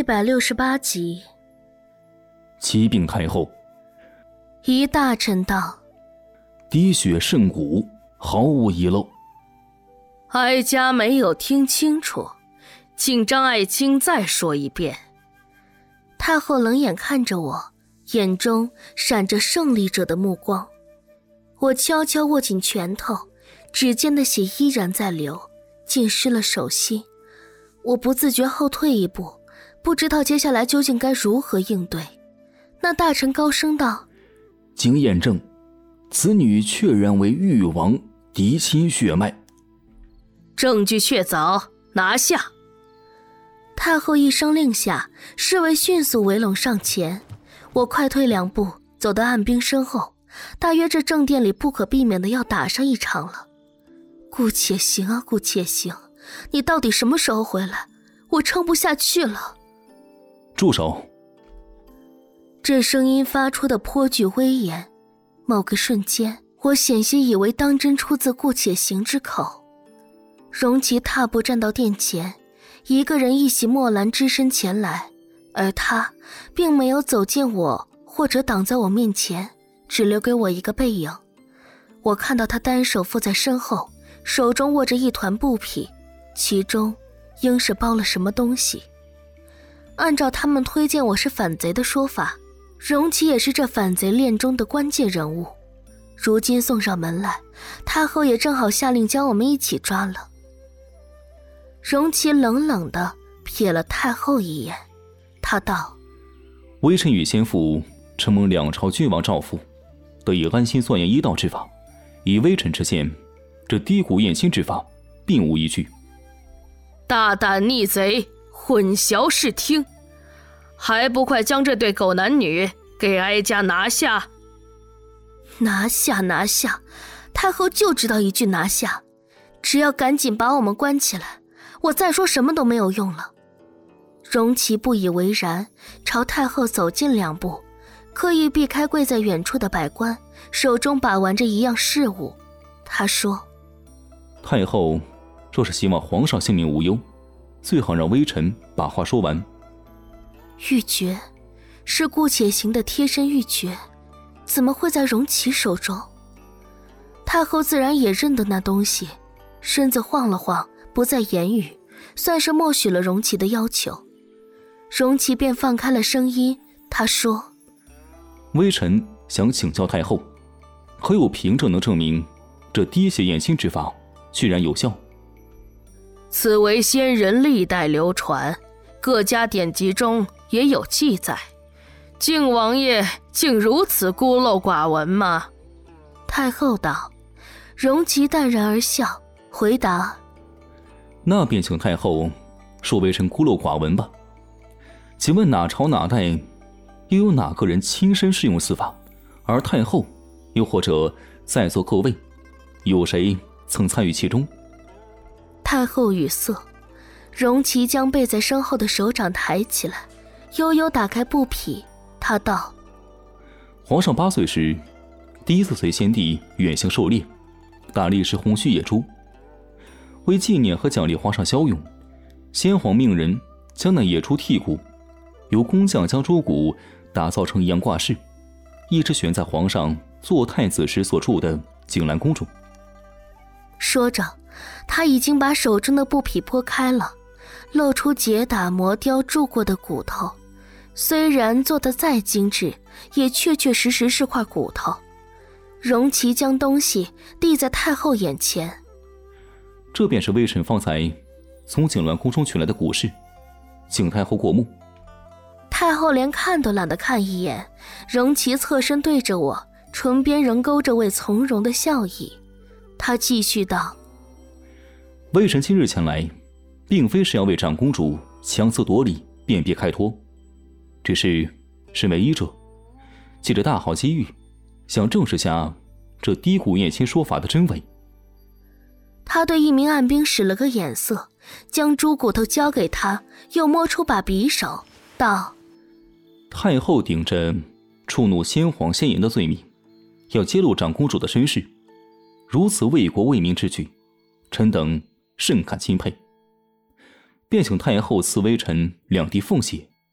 768集。 启禀太后， 一大臣道： 滴血甚古，毫无遗漏。 哀家没有听清楚，请张爱卿再说一遍。太后冷眼看着我，眼中闪着胜利者的目光。我悄悄握紧拳头，指尖的血依然在流，浸湿了手心。我不自觉后退一步，不知道接下来究竟该如何应对。那大臣高声道： 经验证，此女确然为誉王嫡亲血脉。 证据确凿，拿下。太后一声令下，侍卫迅速围拢上前。我快退2步，走到暗兵身后，大约这正殿里不可避免的要打上一场了。顾且行啊，顾且行，你到底什么时候回来？我撑不下去了。 住手！ 这声音发出的颇具威严，某个瞬间，我险些以为当真出自顾且行之口。荣琪踏步站到殿前，一个人一袭墨蓝只身前来，而他并没有走近我或者挡在我面前，只留给我一个背影。我看到他单手负在身后，手中握着一团布匹，其中应是包了什么东西。按照他们推荐我是反贼的说法，荣琪也是这反贼链中的关键人物。如今送上门来，太后也正好下令将我们一起抓了。荣琪冷冷地瞥了太后一眼，他道： 微臣与先父承蒙两朝君王诏咐，得以安心钻研医道之法，以微臣之见，这低谷验亲之法并无依据。 大胆逆贼，混淆视听，还不快将这对狗男女给哀家拿下！拿下，拿下！太后就知道一句拿下，只要赶紧把我们关起来，我再说什么都没有用了。荣琪不以为然，朝太后走近2步，刻意避开跪在远处的百官，手中把玩着一样事物。他说： 太后若是希望皇上性命无忧，最好让微臣把话说完。 玉珏是顾且行的贴身玉珏，怎么会在荣琪手中？太后自然也认得那东西，身子晃了晃，不再言语，算是默许了荣琪的要求。荣琪便放开了声音，他说： 微臣想请教太后，何有凭证能证明这滴血验亲之法居然有效？ 此为先人历代流传，各家典籍中也有记载。靖王爷竟如此孤陋寡闻吗？太后道。荣琪淡然而笑，回答： 那便请太后说微臣孤陋寡闻吧。请问哪朝哪代又有哪个人亲身试用此法？而太后又或者在座各位，有谁曾参与其中？ 太后语塞，荣琪将背在身后的手掌抬起来，悠悠打开布匹。他道： 皇上8岁时，第一次随先帝远行狩猎，打了一只红须野猪。为纪念和奖励皇上骁勇，先皇命人将那野猪剔骨，由工匠将猪骨打造成一样挂饰，一直悬在皇上做太子时所住的景兰宫中。 说着，他已经把手中的布匹拨开了，露出结打磨雕铸过的骨头。虽然做得再精致，也确确实实是块骨头。荣琪将东西递在太后眼前。 这便是微臣方才从景鸾宫中取来的骨饰，请太后过目。 太后连看都懒得看一眼，荣琪侧身对着我，唇边仍勾着位从容的笑意。他继续道： 微臣今日前来，并非是要为长公主强词夺理辩别开脱，只是身为医者，借着大好机遇，想证实下这低谷验亲说法的真伪。 他对一名暗兵使了个眼色，将猪骨头交给他，又摸出把匕首，道： 太后顶着触怒先皇先颜的罪名，要揭露长公主的身世，如此为国为民之举，臣等甚感钦佩，便请太后赐微臣2滴凤血，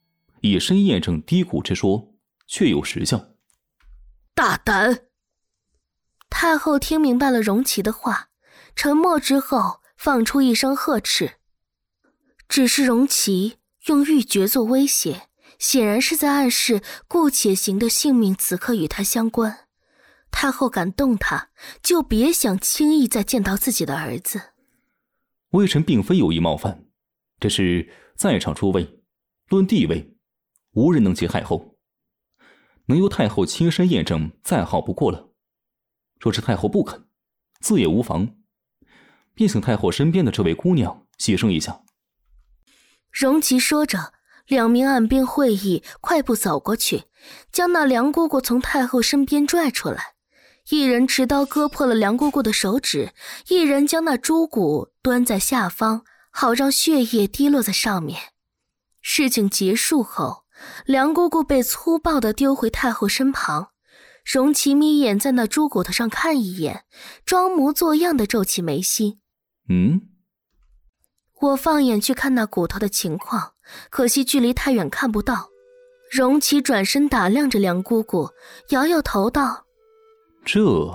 以身验证低谷之说，确有实效。 大胆！太后听明白了荣琪的话，沉默之后放出一声呵斥。只是荣琪用玉珏做威胁，显然是在暗示顾且行的性命此刻与他相关。太后敢动他，就别想轻易再见到自己的儿子。 微臣并非有意冒犯，只是在场诸位，论地位，无人能及太后。能由太后亲身验证，再好不过了。若是太后不肯，自也无妨，便请太后身边的这位姑娘牺牲一下。 荣琪说着，两名暗兵会议快步走过去，将那梁姑姑从太后身边拽出来。一人持刀割破了梁姑姑的手指，一人将那猪骨端在下方，好让血液滴落在上面。事情结束后，梁姑姑被粗暴地丢回太后身旁。荣琪眯眼在那猪骨头上看一眼，装模作样地皱起眉心。我放眼去看那骨头的情况，可惜距离太远看不到。荣琪转身打量着梁姑姑，摇摇头道： 这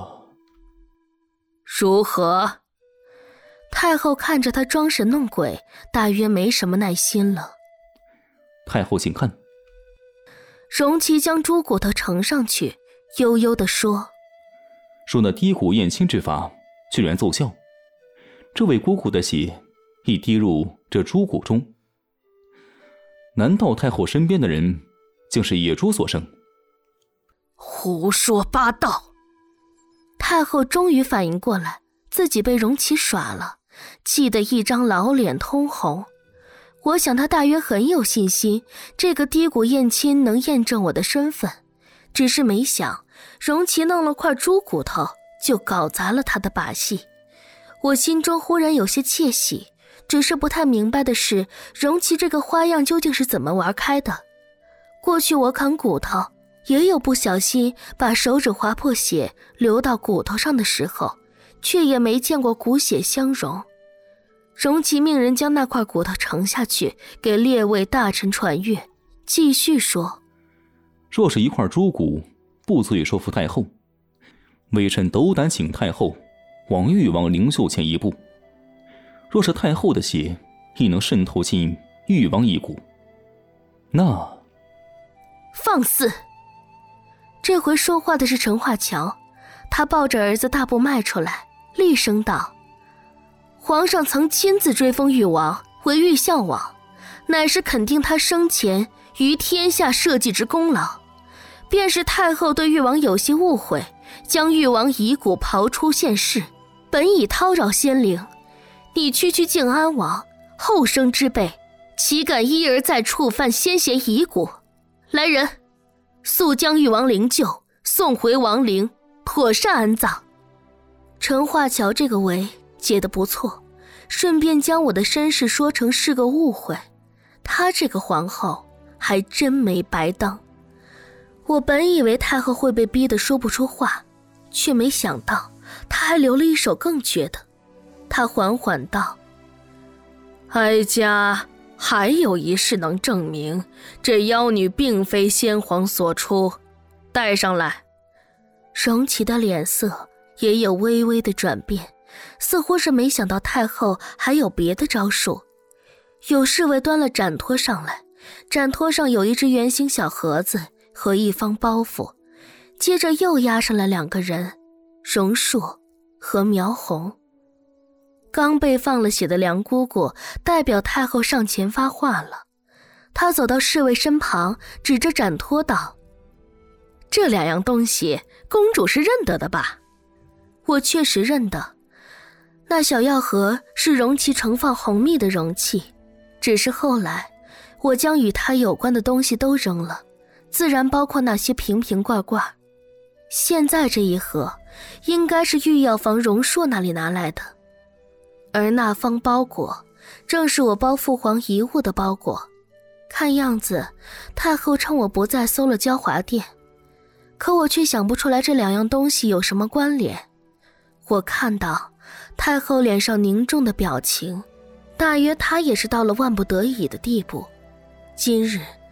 如何？太后看着他装神弄鬼，大约没什么耐心了。 太后请看。 荣琪将猪骨头呈上去，悠悠地说： 说那低谷验亲之法居然奏效，这位姑姑的血已滴入这猪骨中。难道太后身边的人竟是野猪所生？ 胡说八道！太后终于反应过来，自己被荣琪耍了，气得一张老脸通红。我想她大约很有信心，这个低谷验亲能验证我的身份，只是没想荣琪弄了块猪骨头就搞砸了她的把戏。我心中忽然有些窃喜，只是不太明白的是，荣琪这个花样究竟是怎么玩开的。过去我砍骨头也有不小心把手指划破血流到骨头上的时候，却也没见过骨血相融。荣琪命人将那块骨头盛下去，给列位大臣传阅，继续说： 若是一块猪骨，不足以说服太后，微臣斗胆请太后往誉王灵柩前一步。若是太后的血亦能渗透进誉王一骨，那…… 放肆！这回说话的是陈化桥，他抱着儿子大步迈出来，厉声道：皇上曾亲自追封誉王为誉孝王，乃是肯定他生前于天下社稷之功劳。便是太后对誉王有些误会，将誉王遗骨刨出现世，本已叨扰先灵。你区靖安王后生之辈，岂敢一而再触犯先贤遗骨？来人，速将誉王灵柩送回王陵，妥善安葬。陈化桥这个围解得不错，顺便将我的身世说成是个误会，她这个皇后还真没白当。我本以为太后会被逼得说不出话，却没想到她还留了一手更绝的。她缓缓道：哀家还有一事能证明，这妖女并非先皇所出，带上来。荣琪的脸色也有微微的转变，似乎是没想到太后还有别的招数。有侍卫端了盏托上来，盏托上有一只圆形小盒子和一方包袱，接着又押上来两个人，荣硕和苗红。刚被放了血的梁姑姑代表太后上前发话了，她走到侍卫身旁，指着盏托道：这两样东西公主是认得的吧？我确实认得，那小药盒是容其盛放红蜜的容器，只是后来我将与它有关的东西都扔了，自然包括那些瓶瓶罐罐。现在这一盒应该是御药房荣硕那里拿来的，而那方包裹正是我包父皇遗物的包裹。看样子太后趁我不在搜了娇华殿，可我却想不出来这两样东西有什么关联。我看到太后脸上凝重的表情，大约她也是到了万不得已的地步。今日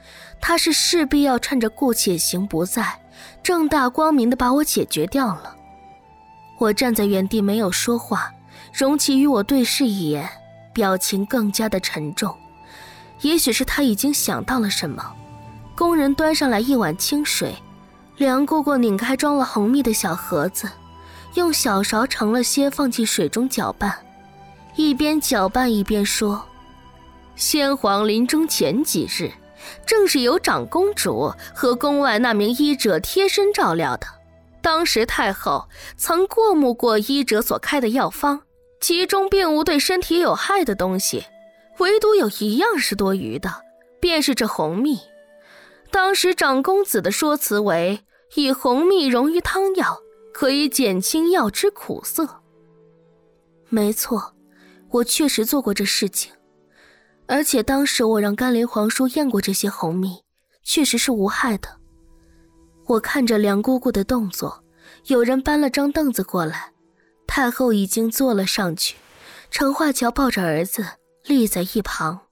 他是势必要趁着顾且行不在，正大光明地把我解决掉了。我站在原地没有说话，荣琪与我对视一眼，表情更加的沉重。也许是他已经想到了什么，工人端上来一碗清水，梁姑姑拧开装了红蜜的小盒子，用小勺盛了些放进水中搅拌，一边搅拌一边说：先皇临终前几日，正是由长公主和宫外那名医者贴身照料的。当时太后曾过目过医者所开的药方，其中并无对身体有害的东西，唯独有一样是多余的，便是这红蜜。当时长公子的说辞为，以红蜜溶于汤药，可以减轻药之苦涩。没错，我确实做过这事情，而且当时我让甘霖皇叔验过这些红蜜，确实是无害的。我看着梁姑姑的动作，有人搬了张凳子过来，太后已经坐了上去，程化乔抱着儿子立在一旁。